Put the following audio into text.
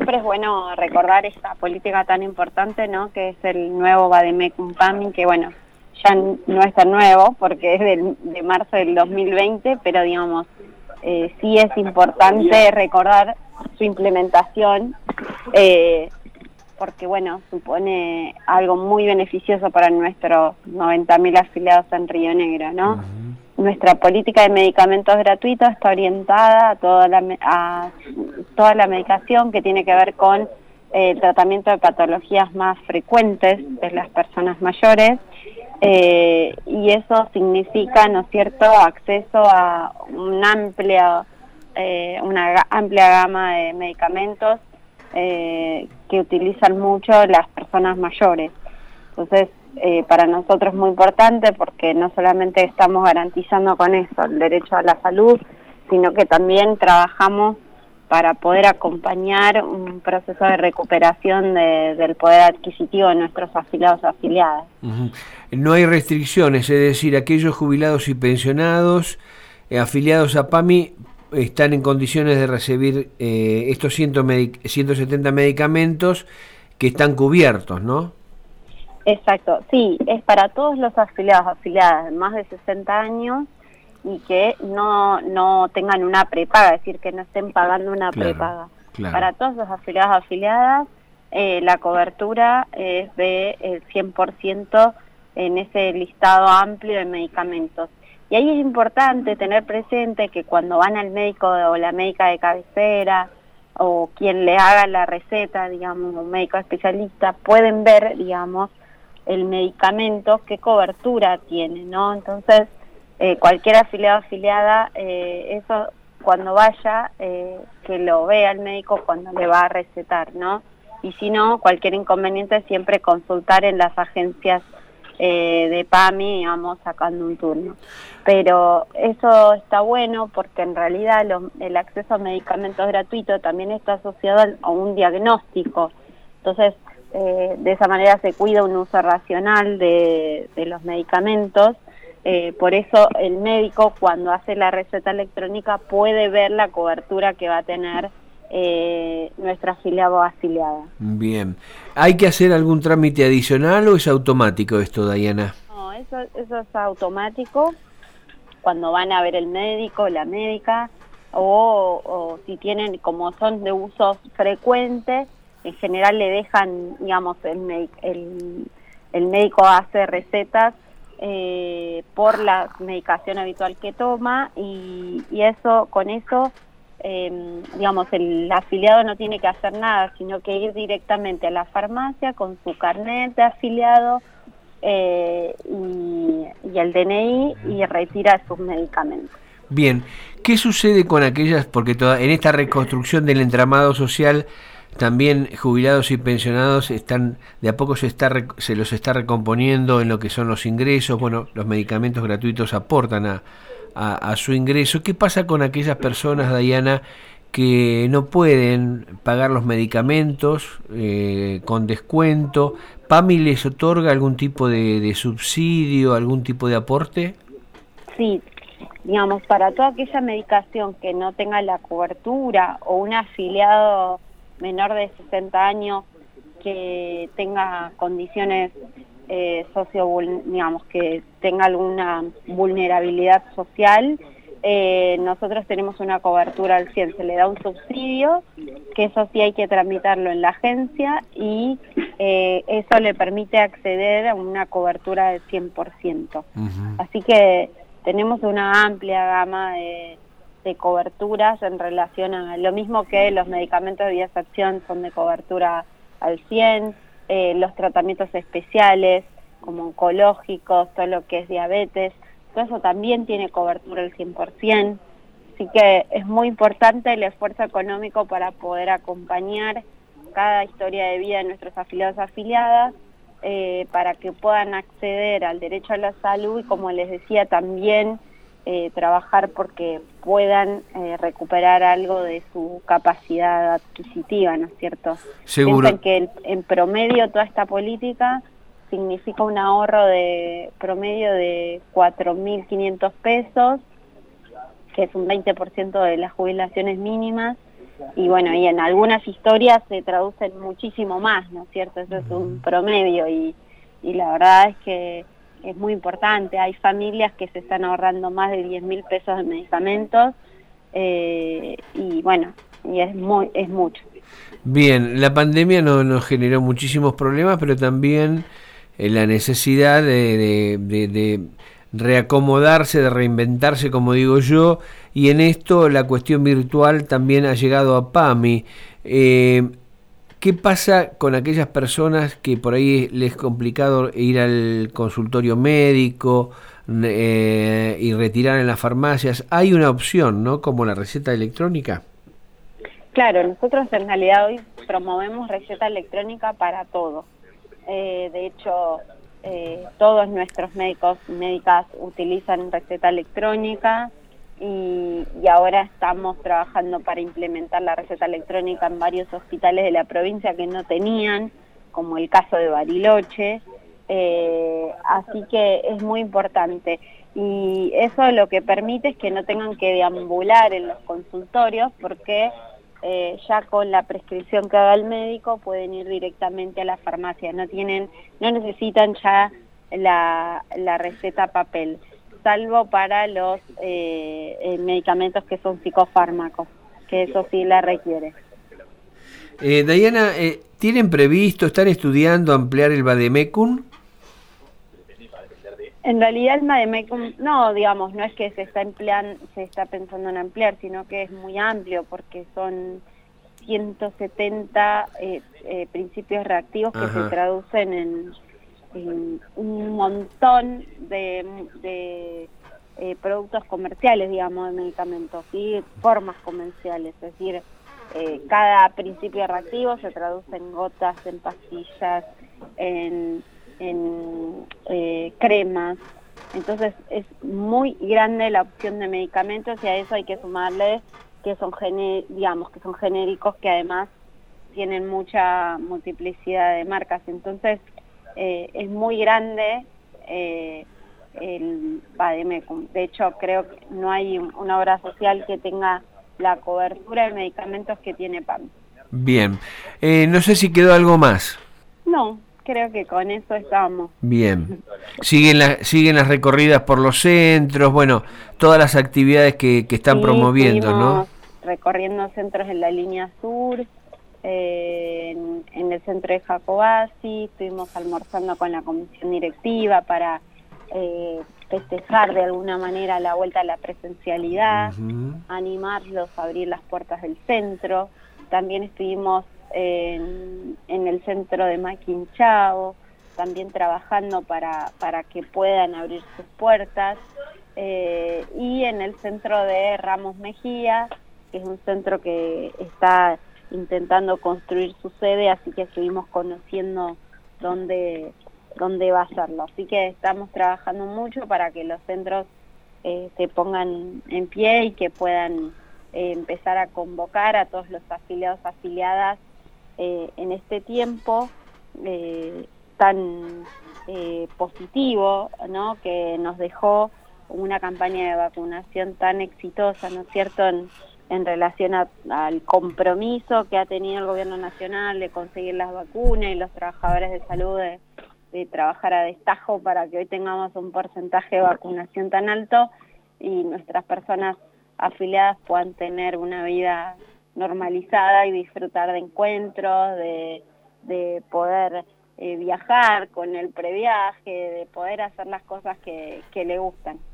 siempre es bueno recordar esta política tan importante, ¿no? Que es el nuevo Vademecum PAMI, que bueno, ya no es tan nuevo porque es de marzo del 2020, pero digamos, sí es importante recordar su implementación, porque bueno, supone algo muy beneficioso para nuestros 90.000 afiliados en Río Negro, ¿no? Nuestra política de medicamentos gratuitos está orientada a toda la medicación que tiene que ver con el tratamiento de patologías más frecuentes de las personas mayores, y eso significa, ¿no es cierto?, acceso a una amplia gama de medicamentos que utilizan mucho las personas mayores. Entonces, para nosotros es muy importante porque no solamente estamos garantizando con eso el derecho a la salud, sino que también trabajamos para poder acompañar un proceso de recuperación del poder adquisitivo de nuestros afiliados y afiliadas. No hay restricciones, es decir, aquellos jubilados y pensionados afiliados a PAMI están en condiciones de recibir estos 170 medicamentos que están cubiertos, ¿no? Exacto, sí, es para todos los afiliados, afiliadas de más de 60 años y que no tengan una prepaga, es decir, que no estén pagando una prepaga. Claro. Para todos los afiliados, afiliadas, la cobertura es del 100% en ese listado amplio de medicamentos. Y ahí es importante tener presente que cuando van al médico o la médica de cabecera o quien le haga la receta, digamos, un médico especialista, pueden ver, digamos, el medicamento, qué cobertura tiene, ¿no? Entonces, cualquier afiliado o afiliada, eso cuando vaya, que lo vea el médico cuando le va a recetar, ¿no? Y si no, cualquier inconveniente siempre consultar en las agencias de PAMI, digamos, sacando un turno. Pero eso está bueno porque en realidad el acceso a medicamentos gratuitos también está asociado a un diagnóstico. Entonces, de esa manera se cuida un uso racional de los medicamentos. Por eso el médico, cuando hace la receta electrónica, puede ver la cobertura que va a tener nuestra afiliado o afiliada. Bien. ¿Hay que hacer algún trámite adicional o es automático esto, Dayana? No, eso es automático cuando van a ver el médico, la médica, o si tienen, como son de usos frecuentes, en general le dejan, digamos, el médico hace recetas por la medicación habitual que toma y eso, con eso, digamos, el afiliado no tiene que hacer nada, sino que ir directamente a la farmacia con su carnet de afiliado y el DNI y retira sus medicamentos. Bien, ¿qué sucede con aquellas, porque en esta reconstrucción del entramado social también jubilados y pensionados están de a poco se los está recomponiendo en lo que son los ingresos? Bueno, los medicamentos gratuitos aportan a su ingreso. ¿Qué pasa con aquellas personas, Dayana, que no pueden pagar los medicamentos con descuento? ¿PAMI les otorga algún tipo de subsidio, algún tipo de aporte? Sí, digamos, para toda aquella medicación que no tenga la cobertura o un afiliado menor de 60 años que tenga condiciones digamos, que tenga alguna vulnerabilidad social, nosotros tenemos una cobertura al 100, se le da un subsidio, que eso sí hay que tramitarlo en la agencia y eso le permite acceder a una cobertura del 100%. Así que tenemos una amplia gama de coberturas en relación a lo mismo que los medicamentos de biosacción son de cobertura al 100, los tratamientos especiales como oncológicos, todo lo que es diabetes, todo eso también tiene cobertura al 100%, así que es muy importante el esfuerzo económico para poder acompañar cada historia de vida de nuestros afiliados y afiliadas, para que puedan acceder al derecho a la salud y, como les decía, también trabajar porque puedan recuperar algo de su capacidad adquisitiva, ¿no es cierto? Seguro. Piensen que en promedio toda esta política significa un ahorro de promedio de 4.500 pesos, que es un 20% de las jubilaciones mínimas, y bueno, y en algunas historias se traducen muchísimo más, ¿no es cierto? Eso es un promedio y la verdad es que es muy importante. Hay familias que se están ahorrando más de 10.000 pesos de medicamentos y bueno, y es mucho. Bien, la pandemia nos generó muchísimos problemas, pero también la necesidad de reacomodarse, de reinventarse, como digo yo, y en esto la cuestión virtual también ha llegado a PAMI. ¿Qué pasa con aquellas personas que por ahí les es complicado ir al consultorio médico y retirar en las farmacias? Hay una opción, ¿no? Como la receta electrónica. Claro, nosotros en realidad hoy promovemos receta electrónica para todo. De hecho, todos nuestros médicos y médicas utilizan receta electrónica y ahora estamos trabajando para implementar la receta electrónica en varios hospitales de la provincia que no tenían, como el caso de Bariloche. Así que es muy importante. Y eso lo que permite es que no tengan que deambular en los consultorios porque ya con la prescripción que haga el médico pueden ir directamente a la farmacia, no necesitan ya la receta papel, salvo para los medicamentos que son psicofármacos, que eso sí la requiere. Dayana, ¿tienen previsto, están estudiando ampliar el Vademecum? En realidad el Vademecum, no, digamos, no es que se está pensando en ampliar, sino que es muy amplio porque son 170 principios reactivos que se traducen en un montón de productos comerciales, digamos, de medicamentos y formas comerciales, es decir, cada principio reactivo se traduce en gotas, en pastillas, en cremas. Entonces es muy grande la opción de medicamentos y a eso hay que sumarle que son genéricos, que además tienen mucha multiplicidad de marcas. Entonces es muy grande el Vademecum. De hecho, creo que no hay una obra social que tenga la cobertura de medicamentos que tiene PAMI. Bien. No sé si quedó algo más. No, creo que con eso estamos. Bien. Siguen las recorridas por los centros, bueno, todas las actividades que están promoviendo, ¿no? Recorriendo centros en la línea sur, en el centro de Jacobasi, estuvimos almorzando con la comisión directiva para festejar de alguna manera la vuelta a la presencialidad, animarlos a abrir las puertas del centro. También estuvimos en el centro de Maquinchao, también trabajando para que puedan abrir sus puertas, y en el centro de Ramos Mejía, que es un centro que está intentando construir su sede, así que estuvimos conociendo dónde va a serlo. Así que estamos trabajando mucho para que los centros se pongan en pie y que puedan empezar a convocar a todos los afiliados, afiliadas en este tiempo tan positivo, ¿no?, que nos dejó una campaña de vacunación tan exitosa, ¿no es cierto?, en relación al compromiso que ha tenido el gobierno nacional de conseguir las vacunas y los trabajadores de salud de trabajar a destajo para que hoy tengamos un porcentaje de vacunación tan alto y nuestras personas afiliadas puedan tener una vida normalizada y disfrutar de encuentros, de poder viajar con el previaje, de poder hacer las cosas que le gustan.